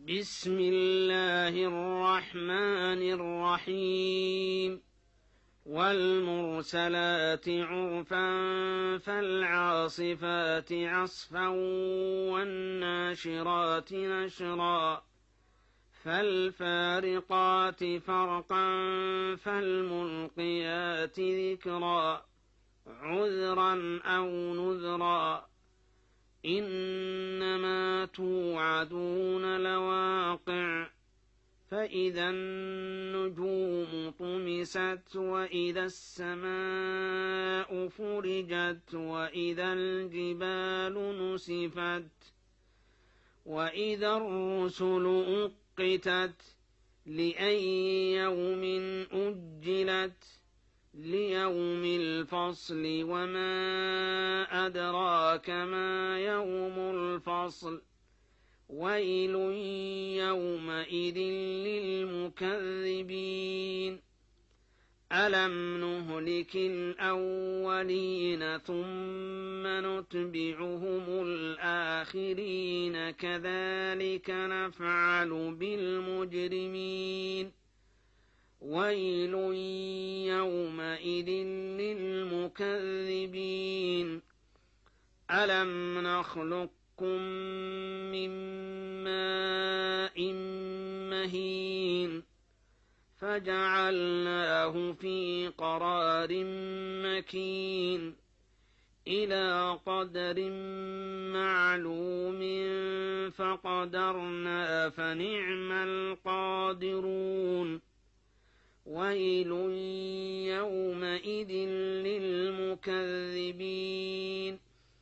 بسم الله الرحمن الرحيم والمرسلات عرفا فالعاصفات عصفا والناشرات نشرا فالفارقات فرقا فالملقيات ذكرا عذرا أو نذرا إنما توعدون لواقع فإذا النجوم طمست وإذا السماء فرجت وإذا الجبال نسفت وإذا الرسل أقتت لأي يوم أجلت ليوم الفصل وما أدراك ما يوم الفصل ويل يومئذ للمكذبين ألم نهلك الأولين ثم نتبعهم الآخرين كذلك نفعل بالمجرمين ويل يومئذ للمكذبين ألم نخلقكم من ماء مهين فجعلناه في قرار مكين إلى قدر معلوم فقدرنا فنعم القادرون ويل يومئذ للمكذبين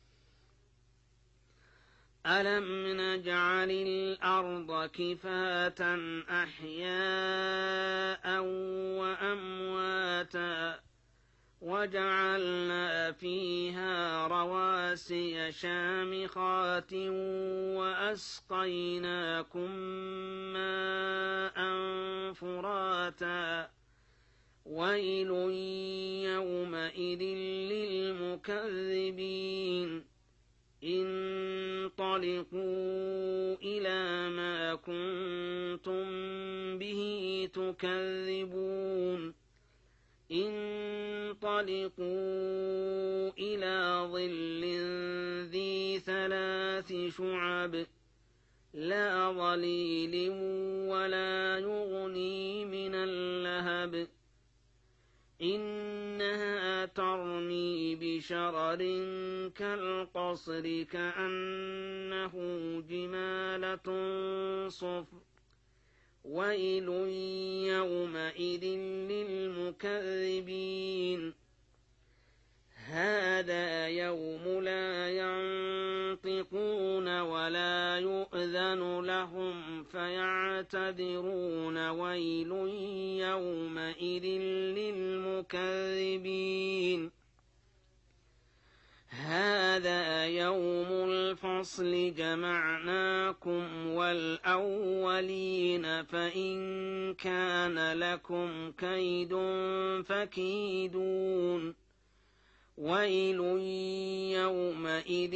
ألم نجعل الأرض كفاة أحياء وأمواتا وجعلنا فيها رواسي شامخات وأسقيناكم ماء فراتا ويل يومئذ للمكذبين انطلقوا إلى ما كنتم به تكذبون انطلقوا إلى ظل ذي 3 شعب لا ظليل ولا يغني من اللهب إنها ترمي بشرر كالقصر كأنه جمالة صفر ويل يومئذ للمكذبين هذا يوم لا ينطقون ولا يؤذن لهم فيعتذرون ويل يومئذ للمكذبين هذا يوم الفصل جمعناكم والأولين فإن كان لكم كيد فكيدون ويل يومئذ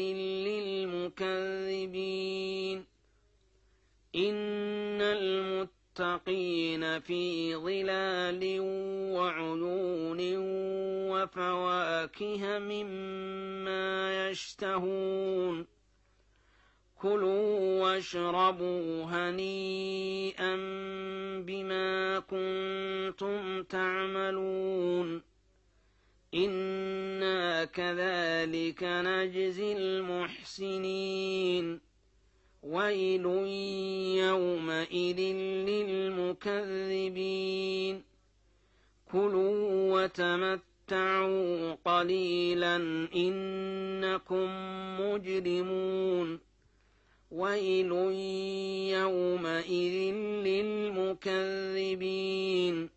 للمكذبين إن المتقين في ظلال وعيون وفواكه مما يشتهون كلوا واشربوا هنيئا بما كنتم تعملون إنا كذلك نجزي المحسنين ويل يومئذ للمكذبين كلوا وتمتعوا قليلا إنكم مجرمون ويل يومئذ للمكذبين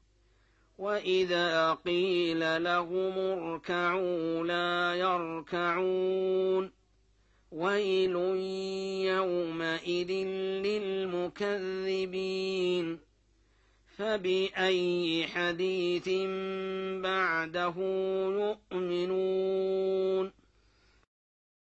وإذا قيل لهم اركعوا لا يركعون ويل يومئذ للمكذبين فبأي حديث بعده يؤمنون